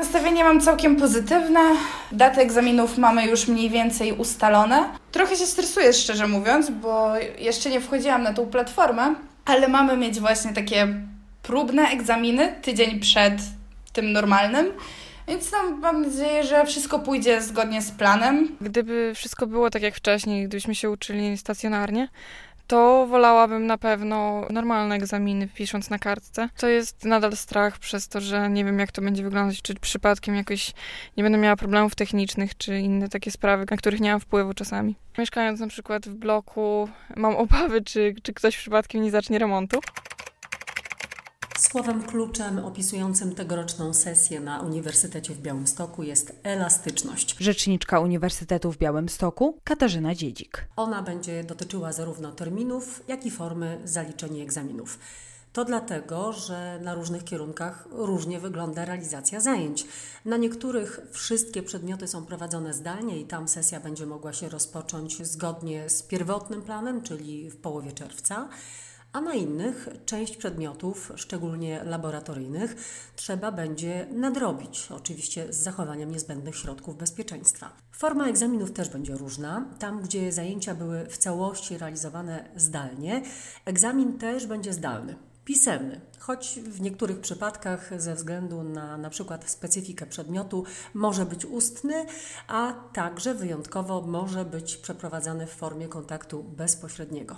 Nastawienie mam całkiem pozytywne. Daty egzaminów mamy już mniej więcej ustalone. Trochę się stresuję, szczerze mówiąc, bo jeszcze nie wchodziłam na tą platformę, ale mamy mieć właśnie takie próbne egzaminy tydzień przed tym normalnym. Więc mam nadzieję, że wszystko pójdzie zgodnie z planem. Gdyby wszystko było tak jak wcześniej, gdybyśmy się uczyli stacjonarnie, to wolałabym na pewno normalne egzaminy, pisząc na kartce. To jest nadal strach przez to, że nie wiem, jak to będzie wyglądać, czy przypadkiem jakoś nie będę miała problemów technicznych, czy inne takie sprawy, na których nie mam wpływu czasami. Mieszkając na przykład w bloku, mam obawy, czy ktoś przypadkiem nie zacznie remontu. Słowem kluczem opisującym tegoroczną sesję na Uniwersytecie w Białymstoku jest elastyczność. Rzeczniczka Uniwersytetu w Białymstoku Katarzyna Dziedzik. Ona będzie dotyczyła zarówno terminów, jak i formy zaliczenia egzaminów. To dlatego, że na różnych kierunkach różnie wygląda realizacja zajęć. Na niektórych wszystkie przedmioty są prowadzone zdalnie i tam sesja będzie mogła się rozpocząć zgodnie z pierwotnym planem, czyli w połowie czerwca. A na innych część przedmiotów, szczególnie laboratoryjnych, trzeba będzie nadrobić, oczywiście z zachowaniem niezbędnych środków bezpieczeństwa. Forma egzaminów też będzie różna. Tam, gdzie zajęcia były w całości realizowane zdalnie, egzamin też będzie zdalny. Pisemny, choć w niektórych przypadkach ze względu na przykład specyfikę przedmiotu może być ustny, a także wyjątkowo może być przeprowadzany w formie kontaktu bezpośredniego.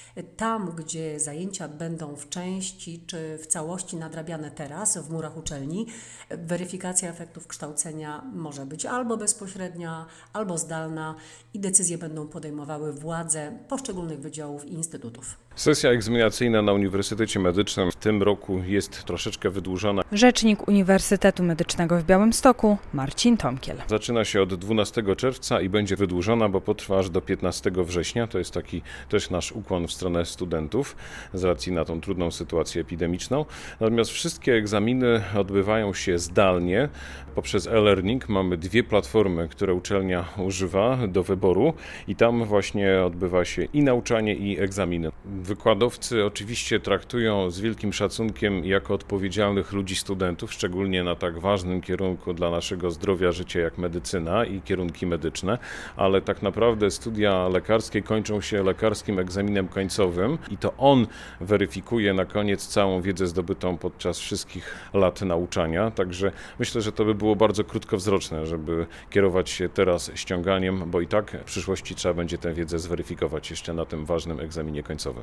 Tam, gdzie zajęcia będą w części czy w całości nadrabiane teraz w murach uczelni, weryfikacja efektów kształcenia może być albo bezpośrednia, albo zdalna i decyzje będą podejmowały władze poszczególnych wydziałów i instytutów. Sesja egzaminacyjna na Uniwersytecie Medycznym w tym roku jest troszeczkę wydłużona. Rzecznik Uniwersytetu Medycznego w Białymstoku Marcin Tomkiel. Zaczyna się od 12 czerwca i będzie wydłużona, bo potrwa aż do 15 września. To jest taki też nasz ukłon w stronę studentów z racji na tą trudną sytuację epidemiczną. Natomiast wszystkie egzaminy odbywają się zdalnie. Poprzez e-learning mamy dwie platformy, które uczelnia używa do wyboru i tam właśnie odbywa się i nauczanie, i egzaminy. Wykładowcy oczywiście traktują z wielkim szacunkiem jako odpowiedzialnych ludzi studentów, szczególnie na tak ważnym kierunku dla naszego zdrowia, życia jak medycyna i kierunki medyczne, ale tak naprawdę studia lekarskie kończą się lekarskim egzaminem końcowym i to on weryfikuje na koniec całą wiedzę zdobytą podczas wszystkich lat nauczania, także myślę, że to by było bardzo krótkowzroczne, żeby kierować się teraz ściąganiem, bo i tak w przyszłości trzeba będzie tę wiedzę zweryfikować jeszcze na tym ważnym egzaminie końcowym.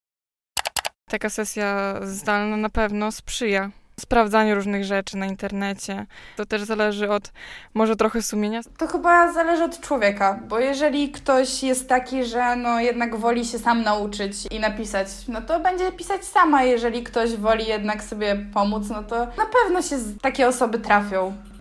Taka sesja zdalna na pewno sprzyja sprawdzaniu różnych rzeczy na internecie. To też zależy od może trochę sumienia. To chyba zależy od człowieka, bo jeżeli ktoś jest taki, że jednak woli się sam nauczyć i napisać, to będzie pisać sama. Jeżeli ktoś woli jednak sobie pomóc, to na pewno się takie osoby trafią.